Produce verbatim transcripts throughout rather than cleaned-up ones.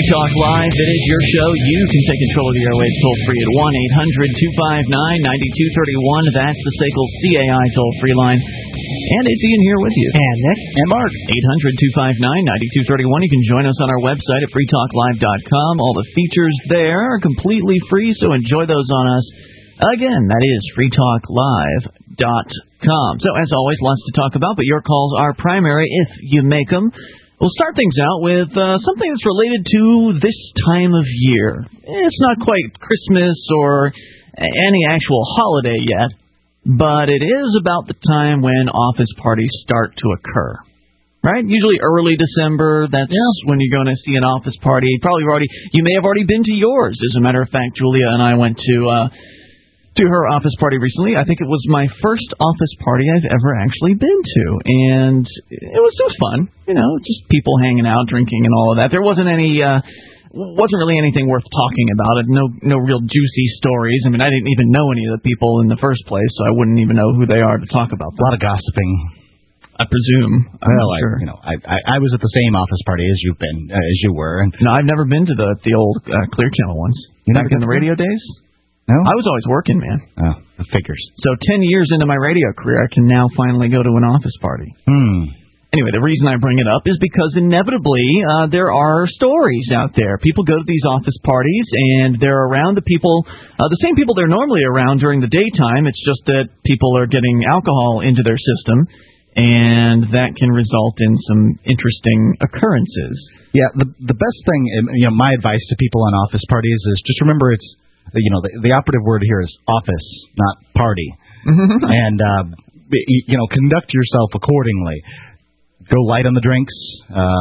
Talk Live. It is your show. You can take control of the airwaves toll-free at one eight hundred two five nine nine two three one. That's the S A C L C A I toll-free line. And it's Ian here with you. And Nick. And Mark. eight hundred two five nine nine two three one. You can join us on our website at free talk live dot com. All the features there are completely free, so enjoy those on us. Again, that is free talk live dot com. So, as always, lots to talk about, but your calls are primary if you make them. We'll start things out with uh, something that's related to this time of year. It's not quite Christmas or any actual holiday yet, but it is about the time when office parties start to occur. Right? Usually early December, that's yeah. when you're going to see an office party. Probably already, you may have already been to yours. As a matter of fact, Julia and I went to uh, to her office party recently. I think it was my first office party I've ever actually been to, and it was, it was fun. You know, just people hanging out, drinking, and all of that. There wasn't any, uh, wasn't really anything worth talking about. It. No, no real juicy stories. I mean, I didn't even know any of the people in the first place, so I wouldn't even know who they are to talk about them. A lot of gossiping, I presume. I'm well, I, sure. you know, I, I I was at the same office party as you've been, uh, as you were. And no, I've never been to the the old uh, Clear Channel ones. You Back in the radio days. No? I was always working, man. Oh, the figures. So ten years into my radio career, I can now finally go to an office party. Hmm. Anyway, the reason I bring it up is because inevitably uh, there are stories out there. People go to these office parties, and they're around the people, uh, the same people they're normally around during the daytime. It's just that people are getting alcohol into their system, and that can result in some interesting occurrences. Yeah, the the best thing, you know, my advice to people on office parties is just remember it's, you know, the, the operative word here is office, not party. And, uh, you know, conduct yourself accordingly. Go light on the drinks. Uh,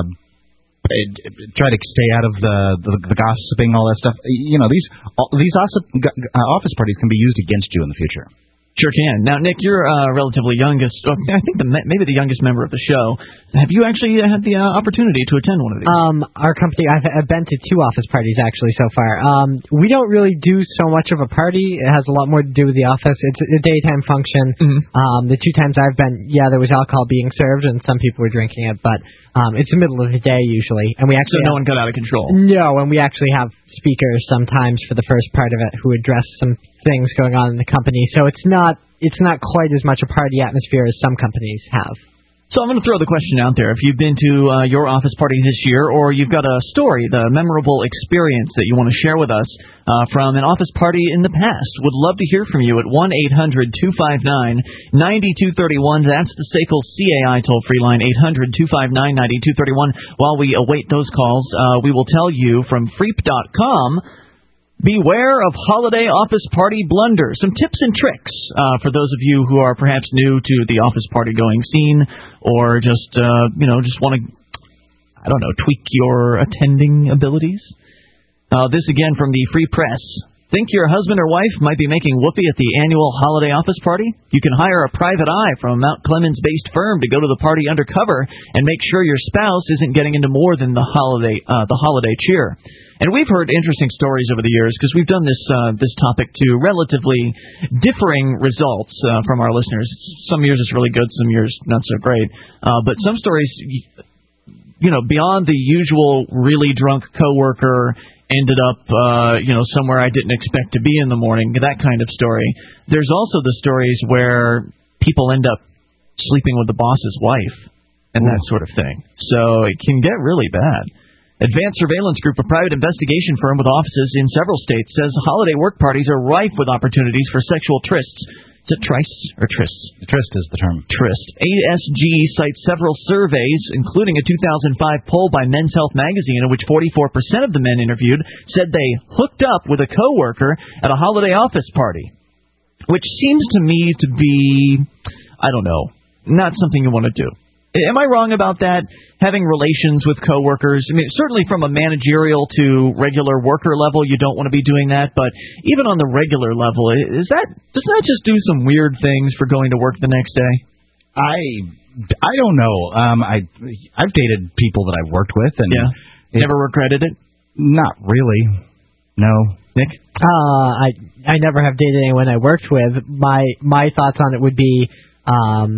try to stay out of the, the, the gossiping, all that stuff. You know, these these office parties can be used against you in the future. Sure can. Now, Nick, you're uh, relatively youngest, I think the, maybe the youngest member of the show. Have you actually had the uh, opportunity to attend one of these? Um, our company, I've, I've been to two office parties, actually, so far. Um, we don't really do so much of a party. It has a lot more to do with the office. It's a daytime function. Mm-hmm. Um, the two times I've been, yeah, there was alcohol being served, and some people were drinking it, but um, it's the middle of the day, usually. And we actually so no have, one got out of control? No, and we actually have speakers sometimes for the first part of it who address some things going on in the company, so it's not it's not quite as much a party atmosphere as some companies have. So I'm going to throw the question out there. If you've been to uh, your office party this year, or you've got a story, the memorable experience that you want to share with us uh, from an office party in the past, would love to hear from you at one eight hundred two five nine nine two three one. That's the S A C L C A I toll-free line, eight hundred two five nine nine two three one. While we await those calls, uh, we will tell you from freep dot com, beware of holiday office party blunders. Some tips and tricks uh, for those of you who are perhaps new to the office party going scene, or just, uh, you know, just want to, I don't know, tweak your attending abilities. Uh, this again from the Free Press. Think your husband or wife might be making whoopee at the annual holiday office party? You can hire a private eye from a Mount Clemens-based firm to go to the party undercover and make sure your spouse isn't getting into more than the holiday uh, the holiday cheer. And we've heard interesting stories over the years because we've done this uh, this topic to relatively differing results uh, from our listeners. Some years it's really good, some years not so great. Uh, but some stories, you know, beyond the usual really drunk coworker ended up, uh, you know, somewhere I didn't expect to be in the morning, that kind of story. There's also the stories where people end up sleeping with the boss's wife and that sort of thing. So it can get really bad. Advanced Surveillance Group, a private investigation firm with offices in several states, says holiday work parties are rife with opportunities for sexual trysts. Is it trysts or trysts? Tryst is the term. Tryst. A S G cites several surveys, including a two thousand five poll by Men's Health magazine, in which forty-four percent of the men interviewed said they hooked up with a coworker at a holiday office party, which seems to me to be, I don't know, not something you want to do. Am I wrong about that? Having relations with coworkers? I mean, certainly from a managerial to regular worker level, you don't want to be doing that. But even on the regular level, is that doesn't that just do some weird things for going to work the next day? I I don't know. Um, I I've dated people that I've worked with, and yeah, it, never regretted it. Not really. No, Nick. Uh, I I never have dated anyone I worked with. My my thoughts on it would be, um.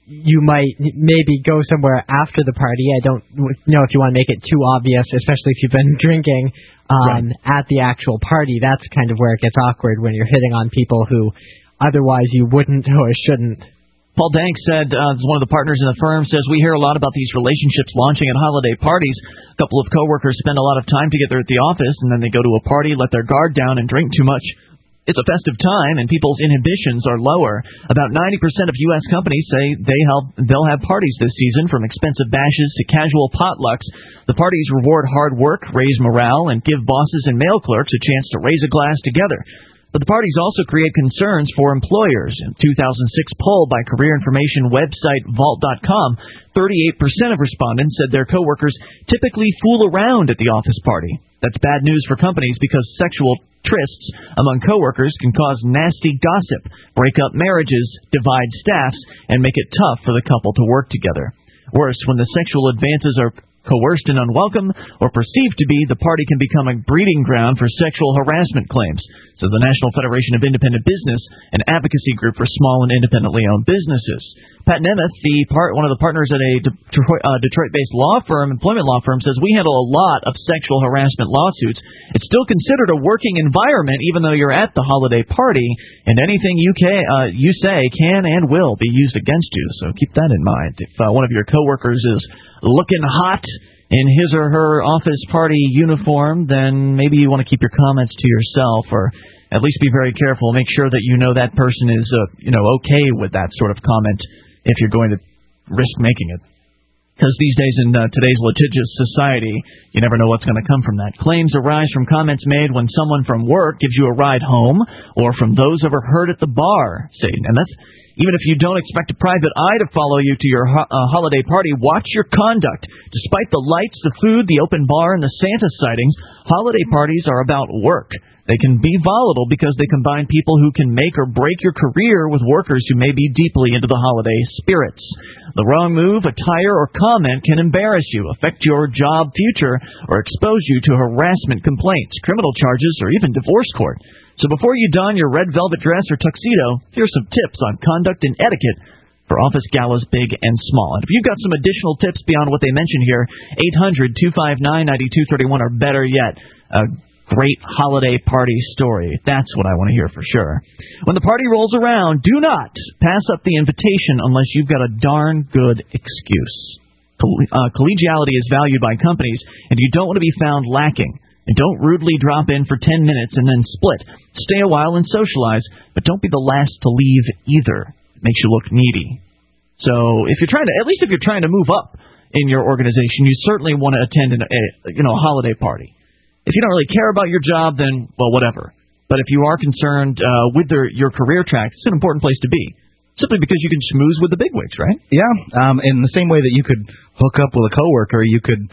you might maybe go somewhere after the party. I don't know if you want to make it too obvious, especially if you've been drinking um, right. at the actual party. That's kind of where it gets awkward when you're hitting on people who otherwise you wouldn't or shouldn't. Paul Dank said, uh, one of the partners in the firm, says, we hear a lot about these relationships launching at holiday parties. A couple of coworkers spend a lot of time together at the office, and then they go to a party, let their guard down, and drink too much. It's a festive time, and people's inhibitions are lower. About ninety percent of U S companies say they help, they'll have parties this season, from expensive bashes to casual potlucks. The parties reward hard work, raise morale, and give bosses and mail clerks a chance to raise a glass together. But the parties also create concerns for employers. In a two thousand six poll by career information website Vault dot com, thirty-eight percent of respondents said their coworkers typically fool around at the office party. That's bad news for companies because sexual trysts among coworkers can cause nasty gossip, break up marriages, divide staffs, and make it tough for the couple to work together. Worse, when the sexual advances are coerced and unwelcome, or perceived to be, the party can become a breeding ground for sexual harassment claims, says the National Federation of Independent Business, an advocacy group for small and independently owned businesses. Pat Nemeth, the part, one of the partners at a Detroit, uh, Detroit-based law firm, employment law firm, says we handle a lot of sexual harassment lawsuits. It's still considered a working environment, even though you're at the holiday party, and anything you, can, uh, you say can and will be used against you. So keep that in mind. If uh, one of your coworkers is looking hot in his or her office party uniform, then maybe you want to keep your comments to yourself, or at least be very careful. Make sure that you know that person is, uh, you know, okay with that sort of comment if you're going to risk making it. Because these days in uh, today's litigious society, you never know what's going to come from that. Claims arise from comments made when someone from work gives you a ride home, or from those overheard at the bar, say Nemeth. Even if you don't expect a private eye to follow you to your ho- uh, holiday party, watch your conduct. Despite the lights, the food, the open bar, and the Santa sightings, holiday parties are about work. They can be volatile because they combine people who can make or break your career with workers who may be deeply into the holiday spirits. The wrong move, attire, or comment can embarrass you, affect your job future, or expose you to harassment complaints, criminal charges, or even divorce court. So before you don your red velvet dress or tuxedo, here's some tips on conduct and etiquette for office galas big and small. And if you've got some additional tips beyond what they mentioned here, eight hundred two five nine nine two three one, or better yet, a great holiday party story. That's what I want to hear for sure. When the party rolls around, do not pass up the invitation unless you've got a darn good excuse. Coll- uh, collegiality is valued by companies, and you don't want to be found lacking. And don't rudely drop in for ten minutes and then split. Stay a while and socialize, but don't be the last to leave either. It makes you look needy. So if you're trying to, at least if you're trying to move up in your organization, you certainly want to attend an, a you know a holiday party. If you don't really care about your job, then, well, whatever. But if you are concerned uh, with their, your career track, it's an important place to be. Simply because you can schmooze with the bigwigs, right? Yeah. Um, in the same way that you could hook up with a coworker, you could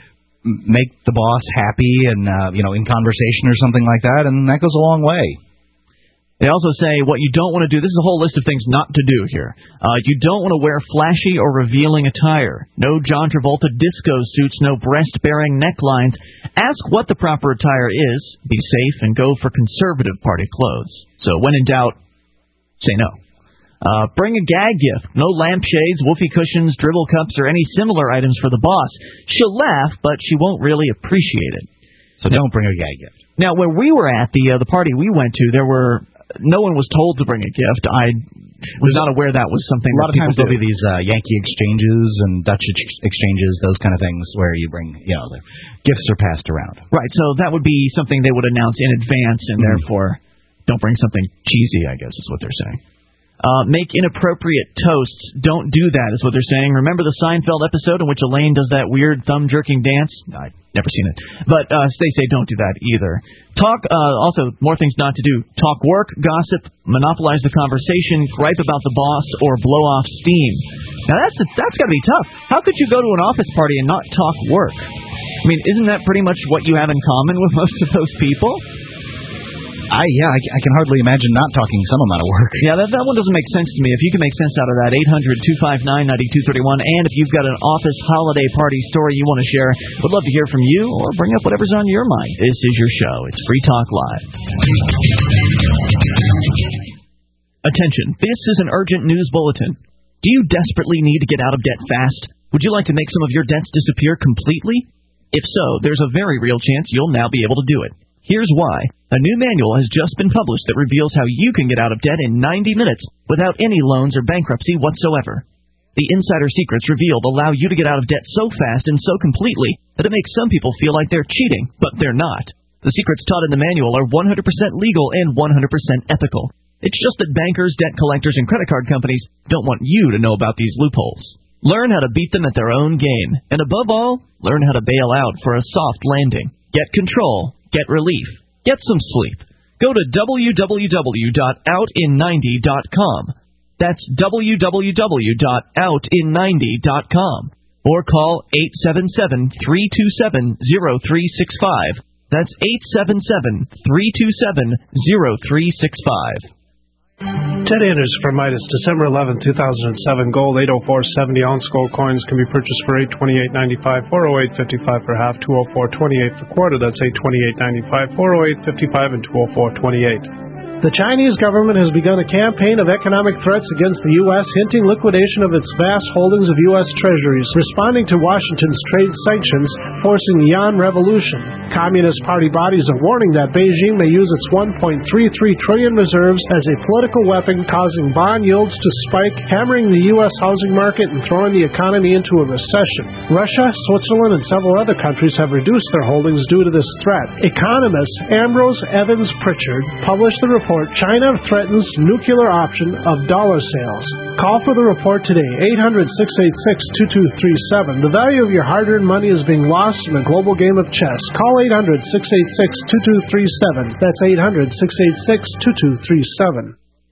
make the boss happy and, uh, you know, in conversation or something like that, and that goes a long way. They also say what you don't want to do. This is a whole list of things not to do here. Uh, you don't want to wear flashy or revealing attire. No John Travolta disco suits, no breast-bearing necklines. Ask what the proper attire is, be safe, and go for conservative party clothes. So when in doubt, say no. Uh, bring a gag gift. No lampshades, whoopee cushions, dribble cups, or any similar items for the boss. She'll laugh, but she won't really appreciate it. So now, don't bring a gag gift. Now, when we were at the uh, the party we went to, there were no one was told to bring a gift. I was not aware that was something. A lot that of times do. there'll be these uh, Yankee exchanges and Dutch ex- exchanges, those kind of things, where you bring, you know, the gifts are passed around. Right. So that would be something they would announce in advance, and mm. therefore don't bring something cheesy, I guess is what they're saying. Uh, make inappropriate toasts. Don't do that, is what they're saying. Remember the Seinfeld episode in which Elaine does that weird thumb-jerking dance? I've never seen it. But uh, they say don't do that either. Talk, uh, also, more things not to do. Talk work, gossip, monopolize the conversation, gripe about the boss, or blow off steam. Now, that's that's got to be tough. How could you go to an office party and not talk work? I mean, isn't that pretty much what you have in common with most of those people? I yeah, I, I can hardly imagine not talking some amount of work. Yeah, that, that one doesn't make sense to me. If you can make sense out of that, eight hundred two five nine nine two three one. And if you've got an office holiday party story you want to share, we'd love to hear from you, or bring up whatever's on your mind. This is your show. It's Free Talk Live. Attention, this is an urgent news bulletin. Do you desperately need to get out of debt fast? Would you like to make some of your debts disappear completely? If so, there's a very real chance you'll now be able to do it. Here's why. A new manual has just been published that reveals how you can get out of debt in ninety minutes without any loans or bankruptcy whatsoever. The insider secrets revealed allow you to get out of debt so fast and so completely that it makes some people feel like they're cheating, but they're not. The secrets taught in the manual are one hundred percent legal and one hundred percent ethical. It's just that bankers, debt collectors, and credit card companies don't want you to know about these loopholes. Learn how to beat them at their own game. And above all, learn how to bail out for a soft landing. Get control. Get relief. Get some sleep. Go to w w w dot out in ninety dot com. That's w w w dot out in ninety dot com. Or call eight seven seven, three two seven, zero three six five. That's eight seven seven, three two seven, zero three six five. Ted Anders from Midas, December eleventh, two thousand seven. Gold eight oh four seventy ounce gold coins can be purchased for eight twenty-eight ninety-five, four oh eight fifty-five for half, two oh four twenty-eight for quarter. That's eight twenty-eight ninety-five, four oh eight fifty-five, and two oh four twenty-eight. The Chinese government has begun a campaign of economic threats against the U S, hinting liquidation of its vast holdings of U S treasuries, responding to Washington's trade sanctions, forcing the yuan revolution. Communist Party bodies are warning that Beijing may use its one point three three trillion reserves as a political weapon, causing bond yields to spike, hammering the U S housing market, and throwing the economy into a recession. Russia, Switzerland, and several other countries have reduced their holdings due to this threat. Economist Ambrose Evans Pritchard published the report China Threatens Nuclear Option of Dollar Sales. Call for the report today, eight hundred, six eight six, two two three seven. The value of your hard-earned money is being lost in a global game of chess. Call eight hundred, six eight six, two two three seven. That's eight hundred, six eight six, two two three seven.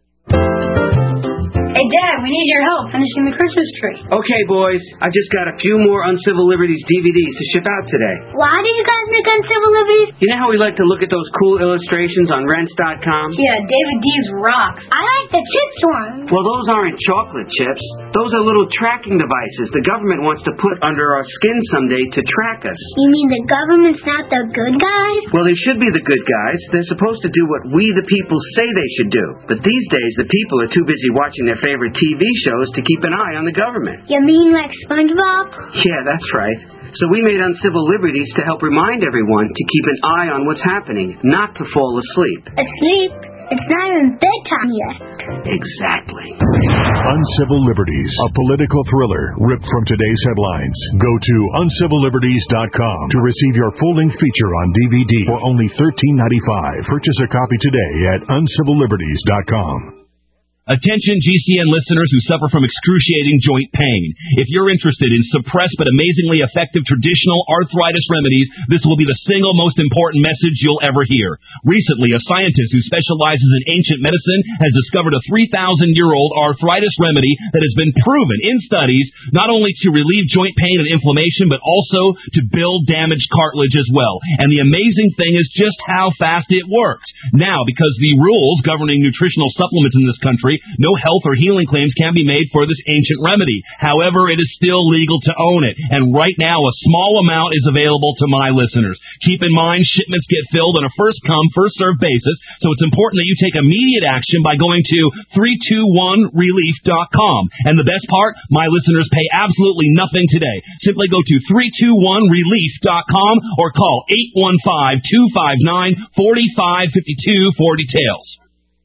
Hey, Dad, we need your help finishing the Christmas tree. Okay, boys. I just got a few more Uncivil Liberties D V Ds to ship out today. Why do you guys make Uncivil Liberties? You know how we like to look at those cool illustrations on rents dot com? Yeah, David D's rocks. I like the chips ones. Well, those aren't chocolate chips. Those are little tracking devices the government wants to put under our skin someday to track us. You mean the government's not the good guys? Well, they should be the good guys. They're supposed to do what we, the people, say they should do. But these days, the people are too busy watching their favorite T V shows to keep an eye on the government. You mean like SpongeBob? Yeah, that's right. So we made Uncivil Liberties to help remind everyone to keep an eye on what's happening, not to fall asleep. Asleep? It's not even bedtime yet. Exactly. Uncivil Liberties, a political thriller ripped from today's headlines. Go to uncivil liberties dot com to receive your full-length feature on D V D for only thirteen ninety-five. Purchase a copy today at uncivil liberties dot com. Attention G C N listeners who suffer from excruciating joint pain. If you're interested in suppressed but amazingly effective traditional arthritis remedies, this will be the single most important message you'll ever hear. Recently, a scientist who specializes in ancient medicine has discovered a three thousand year old arthritis remedy that has been proven in studies not only to relieve joint pain and inflammation, but also to build damaged cartilage as well. And the amazing thing is just how fast it works. Now, because the rules governing nutritional supplements in this country, no health or healing claims can be made for this ancient remedy. However, it is still legal to own it. And right now, a small amount is available to my listeners. Keep in mind, shipments get filled on a first-come, first-served basis, so it's important that you take immediate action by going to three two one relief dot com. And the best part, my listeners pay absolutely nothing today. Simply go to three two one relief dot com or call eight one five, two five nine, four five five two for details.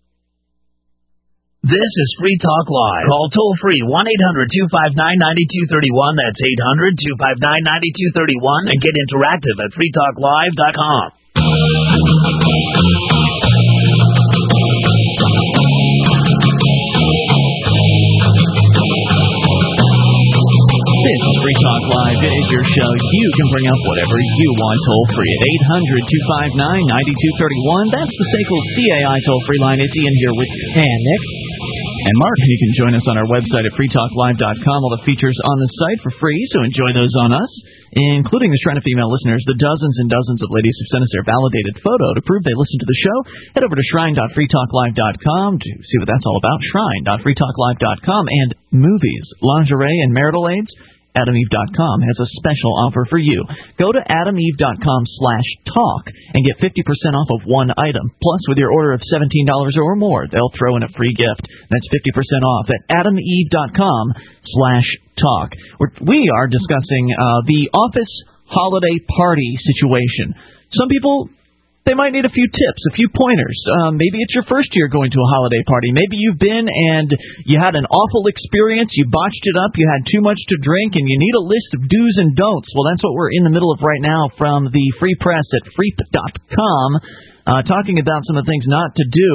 This is Free Talk Live. Call toll-free one eight hundred, two five nine, nine two three one. That's eight hundred, two five nine, nine two three one. And get interactive at free talk live dot com. This is Free Talk Live. It is your show. You can bring up whatever you want toll-free at eight hundred, two five nine, nine two three one. That's the S A C L C A I toll-free line. It's Ian here with you. And Nick. And Mark. You can join us on our website at free talk live dot com. All the features on the site for free, so enjoy those on us, including the shrine of female listeners, the dozens and dozens of ladies who've sent us their validated photo to prove they listen to the show. Head over to shrine dot free talk live dot com to see what that's all about. shrine dot free talk live dot com. And movies, lingerie, and marital aids. Adam Eve dot com has a special offer for you. Go to Adam Eve dot com slash talk and get fifty percent off of one item. Plus, with your order of seventeen dollars or more, they'll throw in a free gift. That's fifty percent off at Adam Eve dot com slash talk. We are discussing uh, the office holiday party situation. Some people, they might need a few tips, a few pointers. Um, maybe it's your first year going to a holiday party. Maybe you've been and you had an awful experience. You botched it up. You had too much to drink, and you need a list of do's and don'ts. Well, that's what we're in the middle of right now from the Free Press at freep dot com, uh, talking about some of the things not to do.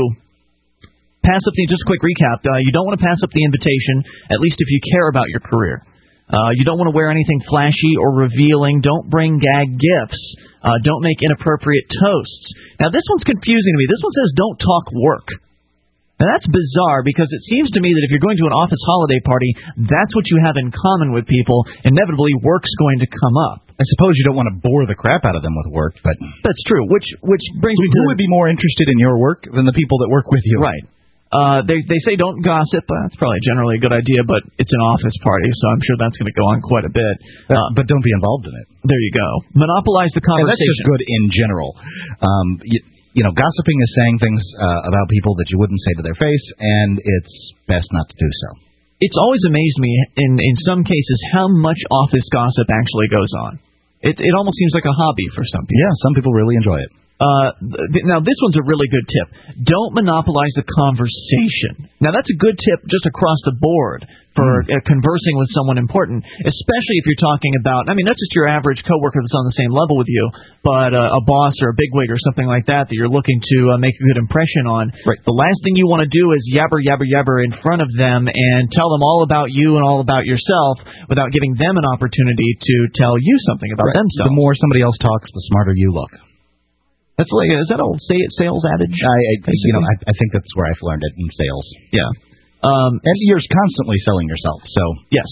Pass up the, just a quick recap. Uh, you don't want to pass up the invitation, at least if you care about your career. Uh, you don't want to wear anything flashy or revealing. Don't bring gag gifts. Uh, don't make inappropriate toasts. Now, this one's confusing to me. This one says don't talk work. Now, that's bizarre because it seems to me that if you're going to an office holiday party, that's what you have in common with people. Inevitably, work's going to come up. I suppose you don't want to bore the crap out of them with work, but... That's true, which which brings me to... Who would be more interested in your work than the people that work with you? Right. Uh, they they say don't gossip. Uh, that's probably generally a good idea, but it's an office party, so I'm sure that's going to go on quite a bit. Uh, but don't be involved in it. There you go. Monopolize the conversation. And that's just good in general. Um, you, you know, gossiping is saying things uh, about people that you wouldn't say to their face, and it's best not to do so. It's always amazed me, in, in some cases, how much office gossip actually goes on. It, it almost seems like a hobby for some people. Yeah, some people really enjoy it. Uh, th- now, this one's a really good tip. Don't monopolize the conversation. Now, that's a good tip just across the board for mm. uh, conversing with someone important, especially if you're talking about, I mean, not just your average coworker that's on the same level with you, but uh, a boss or a bigwig or something like that that you're looking to uh, make a good impression on. Right. The last thing you want to do is yabber, yabber, yabber in front of them and tell them all about you and all about yourself without giving them an opportunity to tell you something about right. themselves. The more somebody else talks, the smarter you look. That's like, is that old say it sales adage? I, I you know, I, I think that's where I've learned it in sales. Yeah. Um, and you're constantly selling yourself, so. Yes.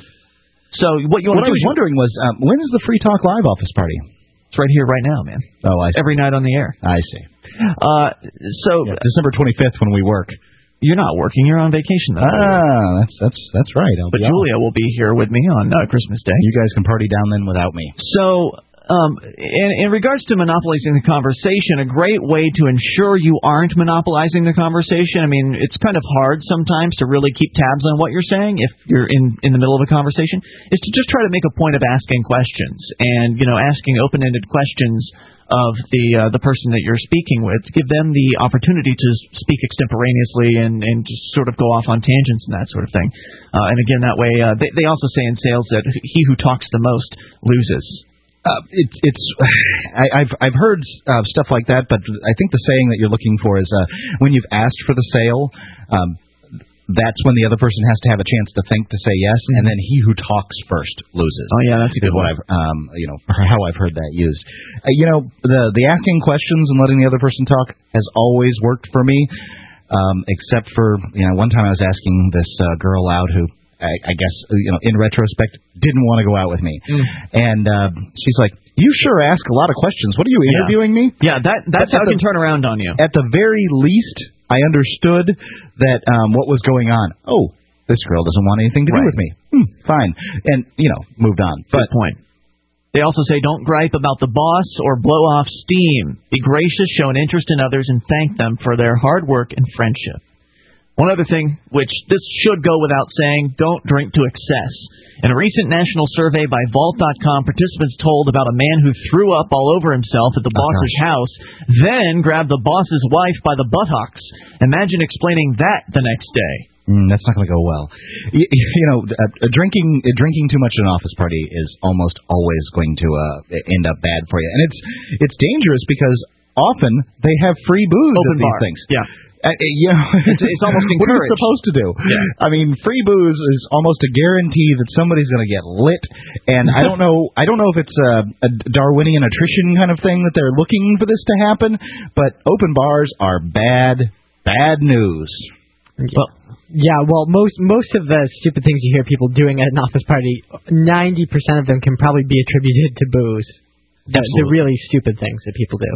So what you want what to do I was wondering was, um, when is the Free Talk Live office party? It's right here, right now, man. Oh, I see. Every night on the air. I see. Uh, so yeah, December twenty-fifth when we work. You're not working. You're on vacation, though. Ah, that's that's that's right. I'll but be Julia off. will be here with me on uh, Christmas Day. You guys can party down then without me. So. Um, in, in regards to monopolizing the conversation, a great way to ensure you aren't monopolizing the conversation, I mean, it's kind of hard sometimes to really keep tabs on what you're saying if you're in, in the middle of a conversation, is to just try to make a point of asking questions and, you know, asking open-ended questions of the uh, the person that you're speaking with. Give them the opportunity to speak extemporaneously and, and just sort of go off on tangents and that sort of thing. Uh, and again, that way, uh, they, they also say in sales that he who talks the most loses. Uh, it, it's I, I've I've heard uh, stuff like that, but I think the saying that you're looking for is uh, when you've asked for the sale, um, that's when the other person has to have a chance to think to say yes, mm-hmm. and then he who talks first loses. Oh yeah, that's a good what one. I've um, you know how I've heard that used. Uh, you know the the asking questions and letting the other person talk has always worked for me, um, except for you know one time I was asking this uh, girl out who. I, I guess, you know, in retrospect, didn't want to go out with me. Mm. And uh, she's like, you sure ask a lot of questions. What are you, interviewing yeah. me? Yeah, that that's how it can turn around on you. At the very least, I understood that um, what was going on. Oh, this girl doesn't want anything to right. do with me. Hmm, fine. And, you know, moved on. Good point. They also say don't gripe about the boss or blow off steam. Be gracious, show an interest in others, and thank them for their hard work and friendship. One other thing, which this should go without saying, don't drink to excess. In a recent national survey by Vault dot com, participants told about a man who threw up all over himself at the oh, boss's gosh. house, then grabbed the boss's wife by the buttocks. Imagine explaining that the next day. Mm, that's not going to go well. You, you know, uh, drinking uh, drinking too much at an office party is almost always going to uh, end up bad for you. And it's it's dangerous because often they have free booze Open at these bar. things. Yeah. Uh, you know, it's, it's almost encouraged. What are you supposed to do? Yeah. I mean, free booze is almost a guarantee that somebody's going to get lit, and I don't know. I don't know if it's a, a Darwinian attrition kind of thing that they're looking for this to happen, but open bars are bad, bad news. Well, yeah, well, most most of the stupid things you hear people doing at an office party, ninety percent of them can probably be attributed to booze. The, the really stupid things that people do.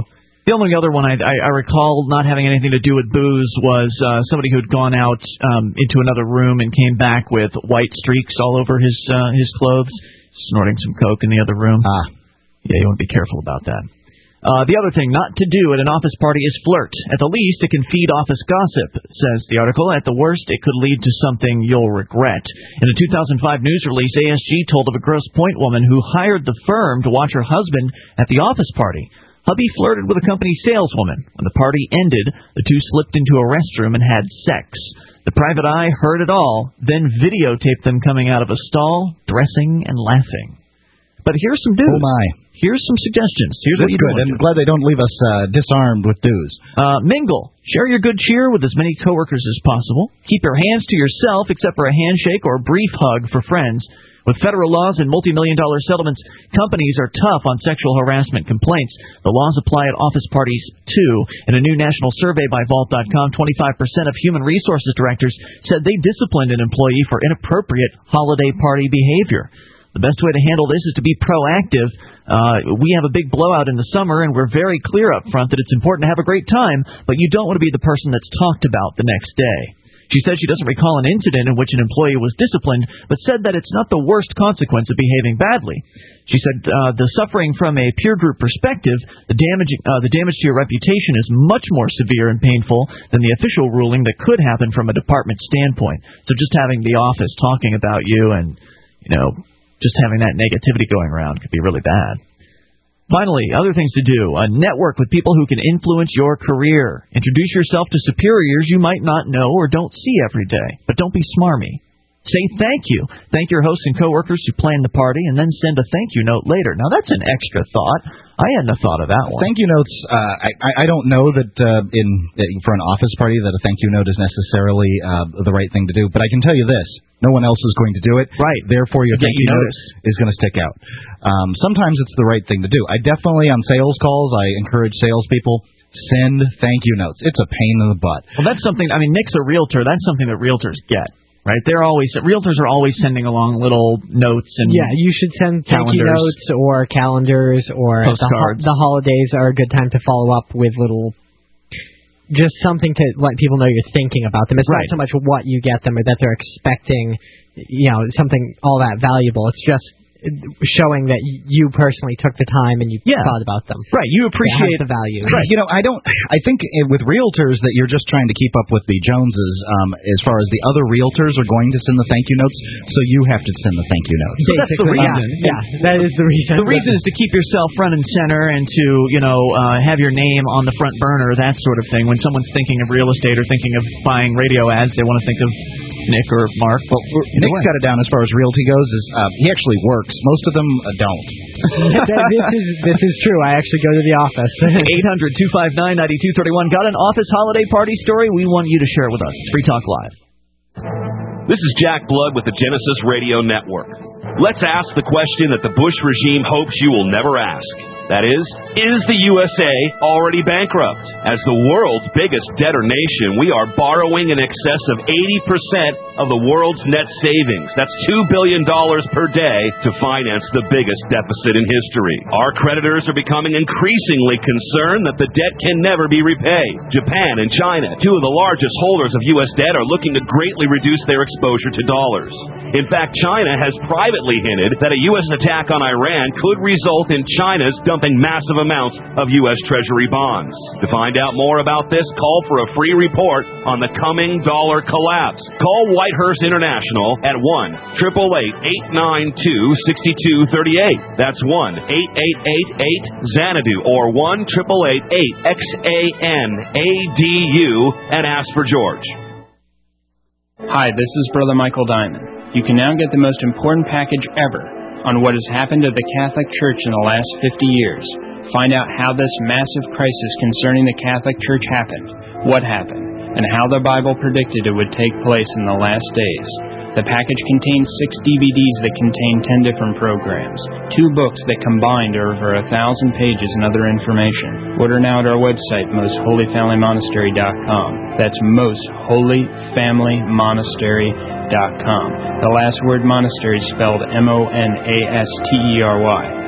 The only other one I, I, I recall not having anything to do with booze was uh, somebody who had gone out um, into another room and came back with white streaks all over his uh, his clothes, snorting some coke in the other room. Ah, yeah, you want to be careful about that. Uh, the other thing not to do at an office party is flirt. At the least, it can feed office gossip, says the article. At the worst, it could lead to something you'll regret. In a two thousand five news release, A S G told of a Grosse Pointe woman who hired the firm to watch her husband at the office party. Hubby flirted with a company saleswoman. When the party ended, the two slipped into a restroom and had sex. The private eye heard it all, then videotaped them coming out of a stall, dressing and laughing. But here's some dudes. Oh, my. Here's some suggestions. Here's That's what you good. I'm glad they don't leave us uh, disarmed with dues. Uh, mingle. Share your good cheer with as many coworkers as possible. Keep your hands to yourself except for a handshake or a brief hug for friends. With federal laws and multi-million dollar settlements, companies are tough on sexual harassment complaints. The laws apply at office parties, too. In a new national survey by Vault dot com, twenty-five percent of human resources directors said they disciplined an employee for inappropriate holiday party behavior. The best way to handle this is to be proactive. Uh, we have a big blowout in the summer, and we're very clear up front that it's important to have a great time, but you don't want to be the person that's talked about the next day. She said she doesn't recall an incident in which an employee was disciplined, but said that it's not the worst consequence of behaving badly. She said uh, the suffering from a peer group perspective, the damage, uh, the damage to your reputation is much more severe and painful than the official ruling that could happen from a department standpoint. So just having the office talking about you and, you know, just having that negativity going around could be really bad. Finally, other things to do. Uh, network with people who can influence your career. Introduce yourself to superiors you might not know or don't see every day. But don't be smarmy. Say thank you. Thank your hosts and coworkers who planned the party, and then send a thank you note later. Now, that's an extra thought. I hadn't have thought of that one. Thank you notes, uh, I, I don't know that uh, in for an office party that a thank you note is necessarily uh, the right thing to do, but I can tell you this. No one else is going to do it. Right. Therefore, your Get thank you you note is going to stick out. Um, sometimes it's the right thing to do. I definitely, on sales calls, I encourage salespeople, send thank you notes. It's a pain in the butt. Well, that's something, I mean, Nick's a realtor. That's something that realtors get. Right, they're always realtors are always sending along little notes and yeah. You should send thank you notes or calendars or postcards. The, ho- the holidays are a good time to follow up with little, just something to let people know you're thinking about them. It's right. not so much what you get them or that they're expecting, you know, something all that valuable. It's just showing that you personally took the time and you yeah. thought about them. Right, you appreciate the value. Right. You know, I don't. I think with realtors that you're just trying to keep up with the Joneses um, as far as the other realtors are going to send the thank you notes, so you have to send the thank you notes. So that's the reason. Yeah, yeah, that is the reason. The reason is to keep yourself front and center and to, you know, uh, have your name on the front burner, that sort of thing. When someone's thinking of real estate or thinking of buying radio ads, they want to think of Nick or Mark. Well, Nick's got it down as far as realty goes. Is uh, he actually works? Most of them uh, don't. this is this is true. I actually go to the office. eight hundred two five nine nine two three one. Got an office holiday party story? We want you to share it with us. It's Free Talk Live. This is Jack Blood with the Genesis Radio Network. Let's ask the question that the Bush regime hopes you will never ask. That is, is the U S A already bankrupt? As the world's biggest debtor nation, we are borrowing in excess of eighty percent of the world's net savings. That's two billion dollars per day to finance the biggest deficit in history. Our creditors are becoming increasingly concerned that the debt can never be repaid. Japan and China, two of the largest holders of U S debt, are looking to greatly reduce their exposure to dollars. In fact, China has privately hinted that a U S attack on Iran could result in China's dumping massive amounts of U S Treasury bonds. To find out more about this, call for a free report on the coming dollar collapse. Call Whitehurst International at one eight eight eight, eight nine two, six two three eight. That's one eight eight eight eight Xanadu or one eight eight eight eight X A N A D U and ask for George. Hi, this is Brother Michael Diamond. You can now get the most important package ever on what has happened to the Catholic Church in the last fifty years. Find out how this massive crisis concerning the Catholic Church happened, what happened, and how the Bible predicted it would take place in the last days. The package contains six D V Ds that contain ten different programs, two books that combined are over a thousand pages and other information. Order now at our website, most holy family monastery dot com. That's most holy family monastery dot com. The last word monastery is spelled M O N A S T E R Y.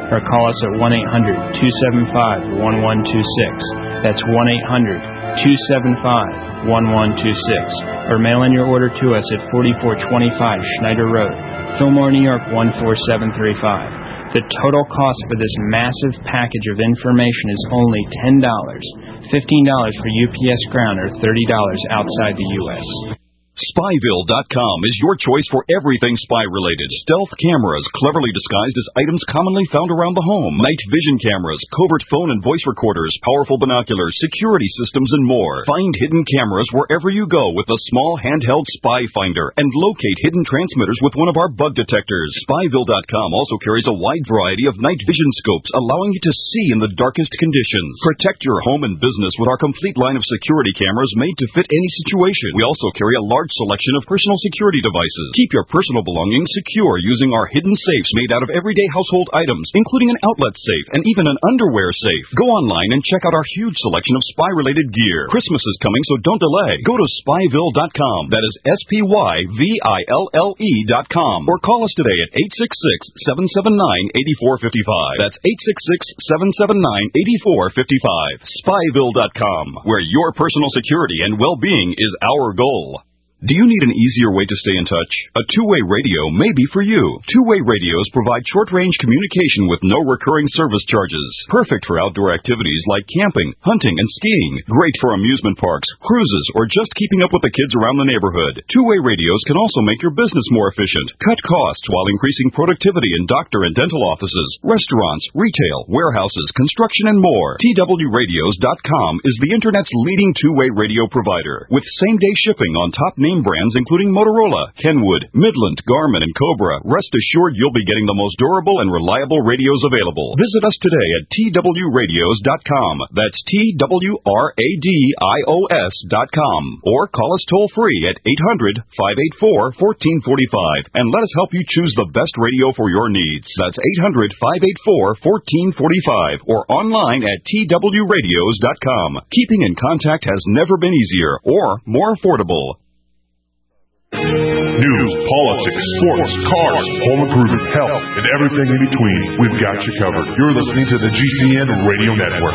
or call us at one eight hundred two seven five one one two six. That's one eight hundred two seven five one one two six. Or mail in your order to us at forty-four twenty-five Schneider Road, Fillmore, New York one four seven three five. The total cost for this massive package of information is only ten dollars, fifteen dollars for U P S ground, or thirty dollars outside the U S Spyville dot com is your choice for everything spy-related. Stealth cameras, cleverly disguised as items commonly found around the home. Night vision cameras, covert phone and voice recorders, powerful binoculars, security systems, and more. Find hidden cameras wherever you go with a small handheld spy finder and locate hidden transmitters with one of our bug detectors. Spyville dot com also carries a wide variety of night vision scopes, allowing you to see in the darkest conditions. Protect your home and business with our complete line of security cameras made to fit any situation. We also carry a large selection of personal security devices. Keep your personal belongings secure using our hidden safes made out of everyday household items, including an outlet safe and even an underwear safe. Go online and check out our huge selection of spy-related gear. Christmas is coming, so don't delay. Go to Spyville dot com. That is S P Y V I L L E dot com. Or call us today at eight six six, seven seven nine, eight four five five. That's eight six six, seven seven nine, eight four five five. Spyville dot com, where your personal security and well-being is our goal. Do you need an easier way to stay in touch? A two-way radio may be for you. Two-way radios provide short-range communication with no recurring service charges. Perfect for outdoor activities like camping, hunting, and skiing. Great for amusement parks, cruises, or just keeping up with the kids around the neighborhood. Two-way radios can also make your business more efficient. Cut costs while increasing productivity in doctor and dental offices, restaurants, retail, warehouses, construction, and more. T W radios dot com is the Internet's leading two-way radio provider. With same-day shipping on top name brands including Motorola, Kenwood, Midland, Garmin, and Cobra, rest assured you'll be getting the most durable and reliable radios available. Visit us today at T W radios dot com. That's T W R A D I O S dot com. Or call us toll-free at eight hundred, five eight four, one four four five and let us help you choose the best radio for your needs. That's eight hundred, five eight four, one four four five or online at T W radios dot com. Keeping in contact has never been easier or more affordable. News, politics, sports, cars, home improvement, health, and everything in between. We've got you covered. You're listening to the G C N Radio Network.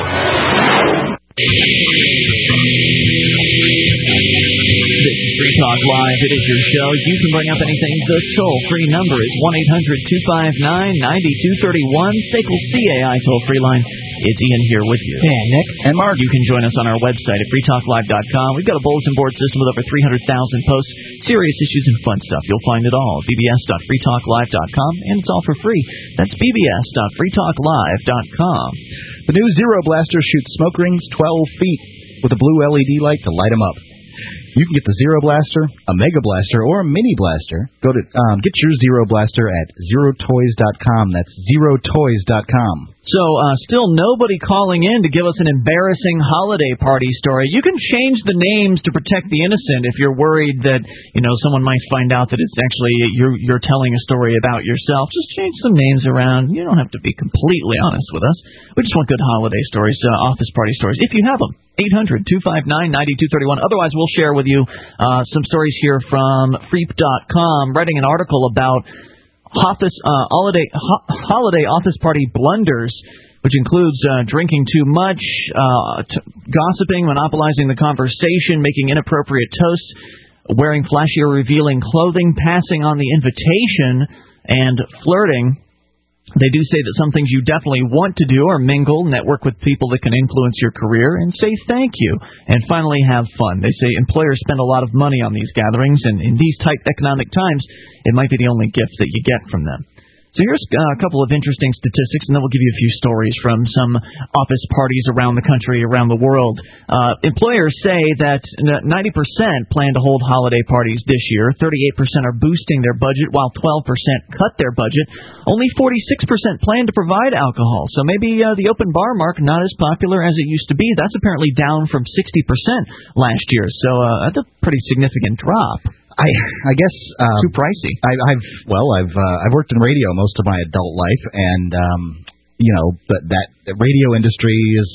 This is Free Talk Live. It is your show. You can bring up anything. The toll-free number is one eight hundred two five nine, nine two three one. S A C L C A I toll-free line. It's Ian here with you. And Nick. And Mark. You can join us on our website at free talk live dot com. We've got a bulletin board system with over three hundred thousand posts, serious issues and fun stuff. You'll find it all at b b s dot free talk live dot com, and it's all for free. That's b b s dot free talk live dot com. The new Zero Blaster shoots smoke rings twelve feet with a blue L E D light to light them up. You can get the Zero Blaster, a Mega Blaster, or a Mini Blaster. Go to um, get your Zero Blaster at zero toys dot com. That's zero toys dot com. So, uh, still nobody calling in to give us an embarrassing holiday party story. You can change the names to protect the innocent if you're worried that, you know, someone might find out that it's actually you're you're telling a story about yourself. Just change some names around. You don't have to be completely honest with us. We just want good holiday stories, uh, office party stories, if you have them. eight hundred two five nine, nine two three one. Otherwise, we'll share with you uh, some stories here from Freep dot com, writing an article about office uh, holiday ho- holiday office party blunders, which includes uh, drinking too much, uh, t- gossiping, monopolizing the conversation, making inappropriate toasts, wearing flashy or revealing clothing, passing on the invitation, and flirting. They do say that some things you definitely want to do are mingle, network with people that can influence your career, and say thank you. And finally, have fun. They say employers spend a lot of money on these gatherings, and in these tight economic times, it might be the only gift that you get from them. So here's uh, a couple of interesting statistics, and then we'll give you a few stories from some office parties around the country, around the world. Uh, employers say that ninety percent plan to hold holiday parties this year. thirty-eight percent are boosting their budget, while twelve percent cut their budget. Only forty-six percent plan to provide alcohol. So maybe uh, the open bar market not as popular as it used to be. That's apparently down from sixty percent last year. So uh, that's a pretty significant drop. I I guess um, too pricey. I, I've well I've uh, I've worked in radio most of my adult life, and um, you know that that the radio industry is.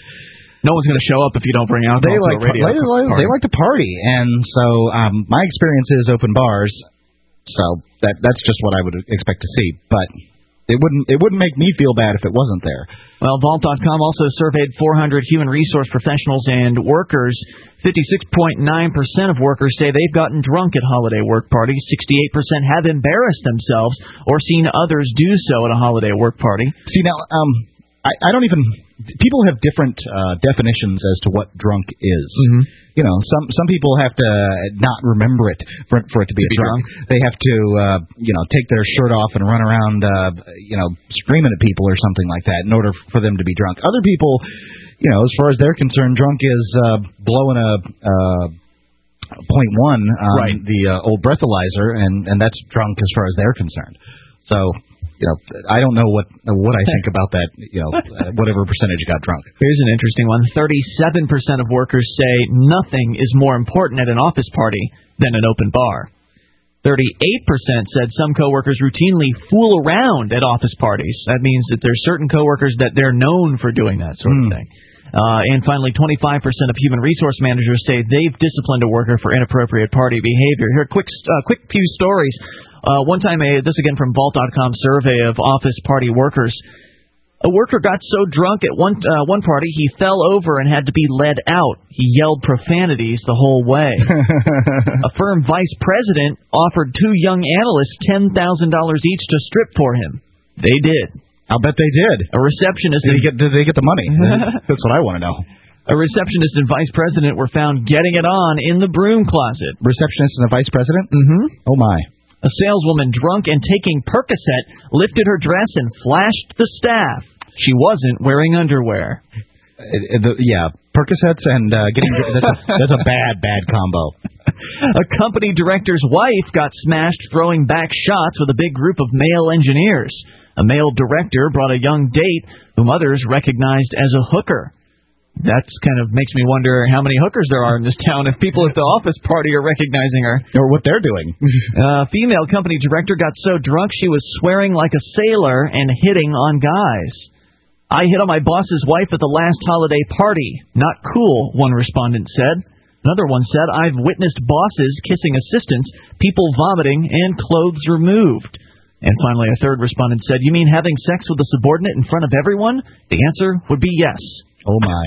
No one's going to show up if you don't bring alcohol they like, to a radio they, party. They like to party, and so um, my experience is open bars. So that that's just what I would expect to see. But it wouldn't it wouldn't make me feel bad if it wasn't there. Well, Vault dot com also surveyed four hundred human resource professionals and workers. fifty-six point nine percent of workers say they've gotten drunk at holiday work parties. sixty-eight percent have embarrassed themselves or seen others do so at a holiday work party. See, now, um, I, I don't even... People have different uh, definitions as to what drunk is. Mm-hmm. You know, some some people have to not remember it for, for it to be to a be drunk. drunk. They have to, uh, you know, take their shirt off and run around, uh, you know, screaming at people or something like that in order for them to be drunk. Other people, you know, as far as they're concerned, drunk is uh, blowing a uh, point one on right. the uh, old breathalyzer, and, and that's drunk as far as they're concerned. So... You know, I don't know what what I think about that, you know, whatever percentage got drunk. Here's an interesting one. thirty-seven percent of workers say nothing is more important at an office party than an open bar. thirty-eight percent said some coworkers routinely fool around at office parties. That means that there's certain coworkers that they're known for doing that sort mm. of thing. Uh, and finally, twenty-five percent of human resource managers say they've disciplined a worker for inappropriate party behavior. Here, quick, uh, quick few stories. Uh, one time, a, this again from Vault dot com survey of office party workers. A worker got so drunk at one uh, one party he fell over and had to be led out. He yelled profanities the whole way. A firm vice president offered two young analysts ten thousand dollars each to strip for him. They did. I'll bet they did. A receptionist. Did, he get, did they get the money? That's what I want to know. A receptionist and vice president were found getting it on in the broom closet. Receptionist and a vice president? Mm-hmm. Oh, my. A saleswoman drunk and taking Percocet lifted her dress and flashed the staff. She wasn't wearing underwear. Uh, the, yeah, Percocets and uh, getting that's a, that's a bad, bad combo. A company director's wife got smashed throwing back shots with a big group of male engineers. A male director brought a young date whom others recognized as a hooker. That kind of makes me wonder how many hookers there are in this town if people at the office party are recognizing her. Or what they're doing. A female company director got so drunk she was swearing like a sailor and hitting on guys. I hit on my boss's wife at the last holiday party. Not cool, one respondent said. Another one said, I've witnessed bosses kissing assistants, people vomiting, and clothes removed. And finally, a third respondent said, you mean having sex with a subordinate in front of everyone? The answer would be yes. Oh, my.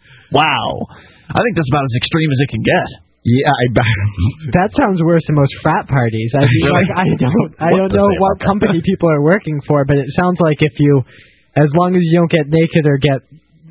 Wow. I think that's about as extreme as it can get. Yeah, I that sounds worse than most frat parties. I mean, like I don't, I don't know what company people are working for, but it sounds like if you, as long as you don't get naked or get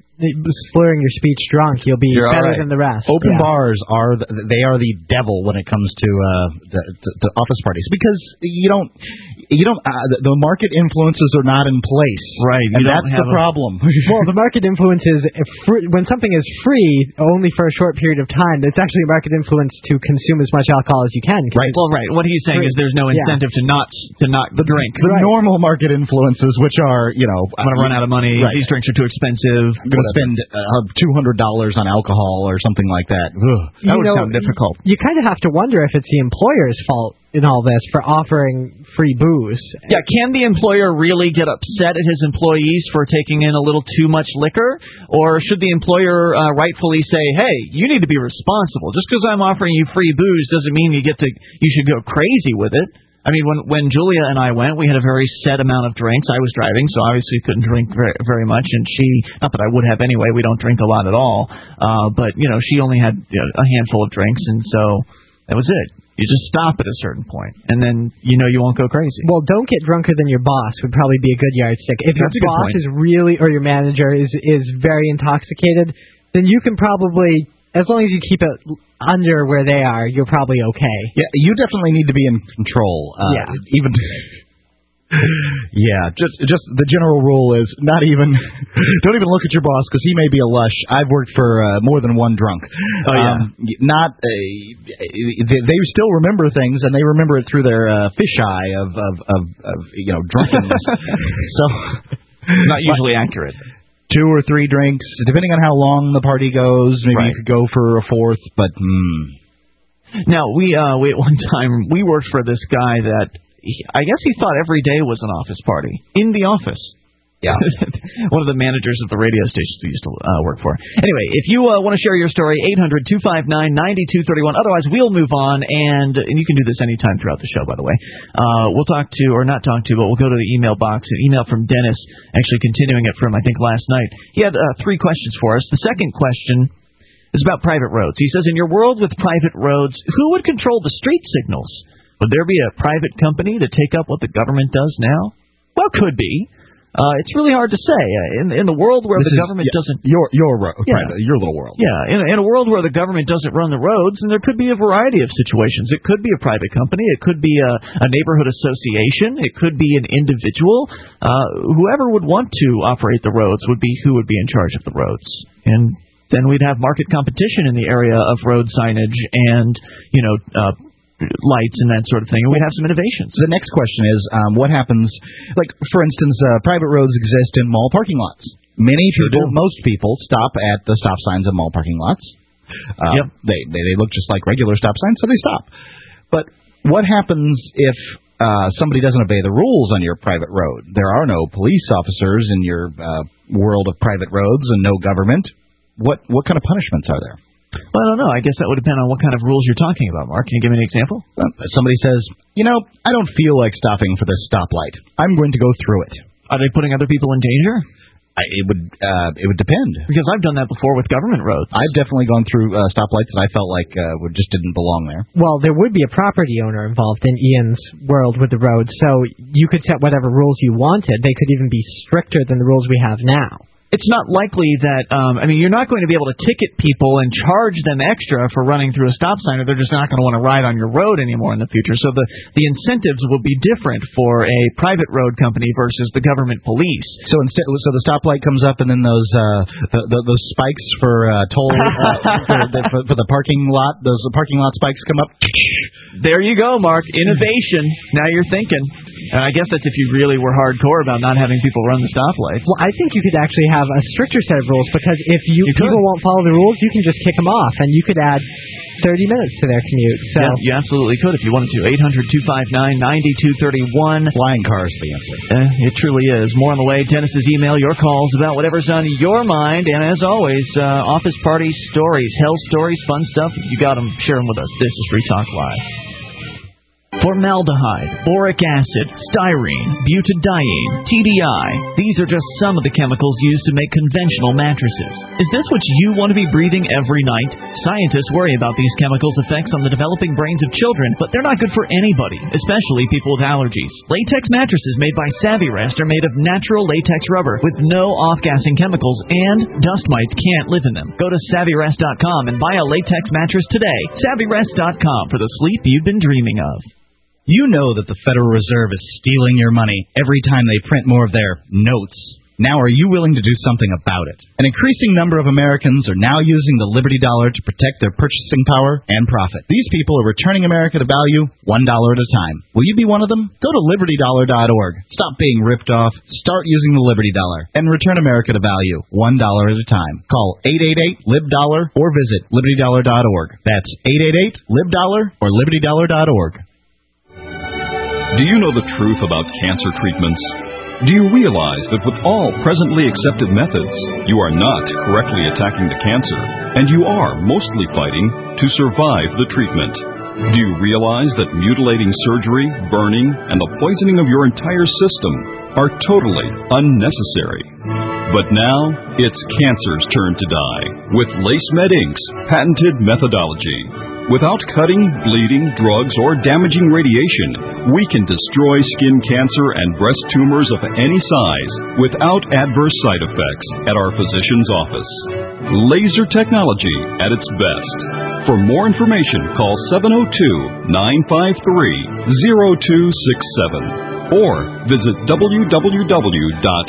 slurring your speech drunk, you'll be You're better right. than the rest. Open yeah. bars are the, they are the devil when it comes to uh, the, to, to office parties because you don't. You don't. Uh, the market influences are not in place, right? And that's the problem. Well, the market influence is if free, when something is free only for a short period of time. It's actually a market influence to consume as much alcohol as you can. Right. Well, right. What he's saying free. is there's no incentive yeah. to not to not the, drink. The right. normal market influences, which are you know, I'm going to run out of money. Right. These drinks are too expensive. I'm going to spend uh, two hundred dollars on alcohol or something like that. Ugh, that you would know, sound difficult. You kind of have to wonder if it's the employer's fault in all this for offering free booze. Yeah, can the employer really get upset at his employees for taking in a little too much liquor? Or should the employer uh, rightfully say, hey, you need to be responsible. Just because I'm offering you free booze doesn't mean you get to you should go crazy with it. I mean, when when Julia and I went, we had a very set amount of drinks. I was driving, so obviously couldn't drink very, very much. And she, not that I would have anyway, we don't drink a lot at all. Uh, but, you know, she only had you know, a handful of drinks, and so that was it. You just stop at a certain point, and then you know you won't go crazy. Well, don't get drunker than your boss would probably be a good yardstick. If That's your boss is really, or your manager is is very intoxicated, then you can probably, as long as you keep it under where they are, you're probably okay. Yeah, you definitely need to be in control. Uh, yeah. Even... Yeah, just just the general rule is not even don't even look at your boss because he may be a lush. I've worked for uh, more than one drunk. Oh yeah, um, not uh, they, they still remember things and they remember it through their uh, fisheye of, of of of you know drunkenness. So not usually but, accurate. Two or three drinks, depending on how long the party goes. Maybe right. you could go for a fourth, but. Hmm. Now we uh we at one time we worked for this guy that. I guess he thought every day was an office party. In the office. Yeah. One of the managers of the radio stations we used to uh, work for. Anyway, if you uh, want to share your story, eight hundred two five nine nine two three one. Otherwise, we'll move on, and and you can do this anytime throughout the show, by the way. Uh, we'll talk to, or not talk to, but we'll go to the email box. An email from Dennis, actually continuing it from, I think, last night. He had uh, three questions for us. The second question is about private roads. He says, in your world with private roads, who would control the street signals? Would there be a private company to take up what the government does now? Well, could be. Uh, it's really hard to say. Uh, in in the world where this the is, government yeah, doesn't... Your your road, yeah. private, your little world. Yeah, in, in a world where the government doesn't run the roads, and there could be a variety of situations. It could be a private company. It could be a, a neighborhood association. It could be an individual. Uh, whoever would want to operate the roads would be who would be in charge of the roads. And then we'd have market competition in the area of road signage and, you know... Uh, lights and that sort of thing, and we'd have some innovations. The next question is, um, what happens, like, for instance, uh, private roads exist in mall parking lots. Many sure people, do. most people, stop at the stop signs of mall parking lots. Uh, yep. They, they they look just like regular stop signs, so they stop. But what happens if uh, somebody doesn't obey the rules on your private road? There are no police officers in your uh, world of private roads and no government. What what kind of punishments are there? Well, I don't know. I guess that would depend on what kind of rules you're talking about, Mark. Can you give me an example? Uh, somebody says, you know, I don't feel like stopping for this stoplight. I'm going to go through it. Are they putting other people in danger? I, it would uh, it would depend. Because I've done that before with government roads. I've definitely gone through uh, stoplights that I felt like uh, would, just didn't belong there. Well, there would be a property owner involved in Ian's world with the road, so you could set whatever rules you wanted. They could even be stricter than the rules we have now. It's not likely that, um, I mean, you're not going to be able to ticket people and charge them extra for running through a stop sign, or they're just not going to want to ride on your road anymore in the future. So the, the incentives will be different for a private road company versus the government police. So instead, so the stoplight comes up, and then those uh, the, the, those spikes for uh, toll uh, for, the, for, for the parking lot, those parking lot spikes come up. There you go, Mark. Innovation. Now you're thinking. And I guess that's if you really were hardcore about not having people run the stoplights. Well, I think you could actually have a stricter set of rules, because if you, you people won't follow the rules, you can just kick them off, and you could add thirty minutes to their commute. So yeah, you absolutely could if you wanted to. eight hundred two five nine nine two three one. Flying cars, the answer. Uh, it truly is. More on the way. Dennis's email, your calls about whatever's on your mind. And as always, uh, office party stories, hell stories, fun stuff. If you got them, share them with us. This is Free Talk Live. Formaldehyde, boric acid, styrene, butadiene, T D I. These are just some of the chemicals used to make conventional mattresses. Is this what you want to be breathing every night? Scientists worry about these chemicals' effects on the developing brains of children, but they're not good for anybody, especially people with allergies. Latex mattresses made by Savvyrest are made of natural latex rubber with no off-gassing chemicals, and dust mites can't live in them. Go to Savvyrest dot com and buy a latex mattress today. Savvyrest dot com for the sleep you've been dreaming of. You know that the Federal Reserve is stealing your money every time they print more of their notes. Now, are you willing to do something about it? An increasing number of Americans are now using the Liberty Dollar to protect their purchasing power and profit. These people are returning America to value one dollar at a time. Will you be one of them? Go to Liberty Dollar dot org. Stop being ripped off. Start using the Liberty Dollar and return America to value one dollar at a time. Call eight eight eight L I B dollar or visit Liberty Dollar dot org. That's eight eight eight L I B dollar or Liberty Dollar dot org. Do you know the truth about cancer treatments? Do you realize that with all presently accepted methods, you are not correctly attacking the cancer, and you are mostly fighting to survive the treatment? Do you realize that mutilating surgery, burning, and the poisoning of your entire system are totally unnecessary? But now, it's cancer's turn to die with LaceMed Incorporated's patented methodology. Without cutting, bleeding, drugs, or damaging radiation, we can destroy skin cancer and breast tumors of any size without adverse side effects at our physician's office. Laser technology at its best. For more information, call seven oh two, nine five three, oh two six seven or visit w w w dot